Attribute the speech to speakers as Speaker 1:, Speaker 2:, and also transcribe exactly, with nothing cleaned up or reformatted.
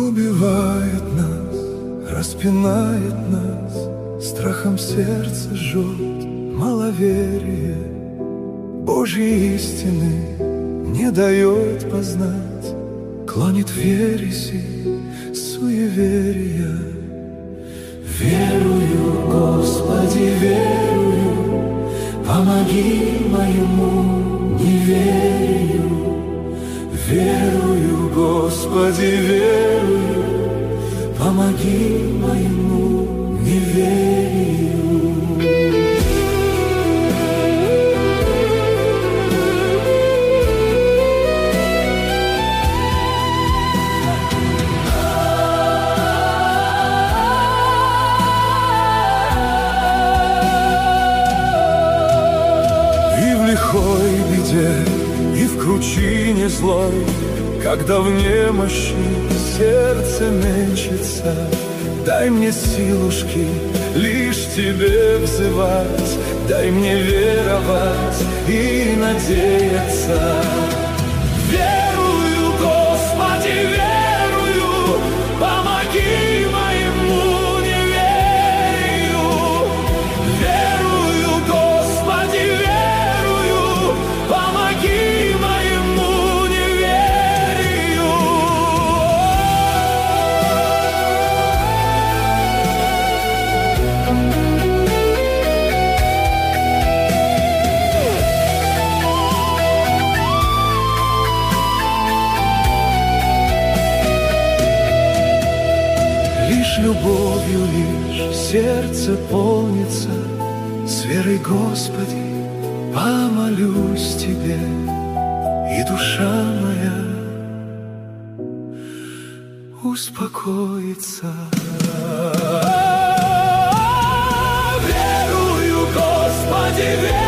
Speaker 1: Убивает нас, распинает нас, страхом сердце жжет маловерие. Божьей истины не дает познать, клонит в ереси суеверия. Верую, Господи, верую, помоги моему неверию. Верую, Господи, верую, помоги моему неверию. И в лихой беде, и в кручине злой, когда в немощи сердце мечется, дай мне силушки лишь Тебе взывать, дай мне веровать и надеяться. Верую, Господи, верую, помоги моему неверию. Верую, Господи, верую, помоги моему неверию. Лишь любовью, лишь сердце полнится, с верой, Господи, помолюсь Тебе, и душа моя успокоится. Верую, Господи, верую.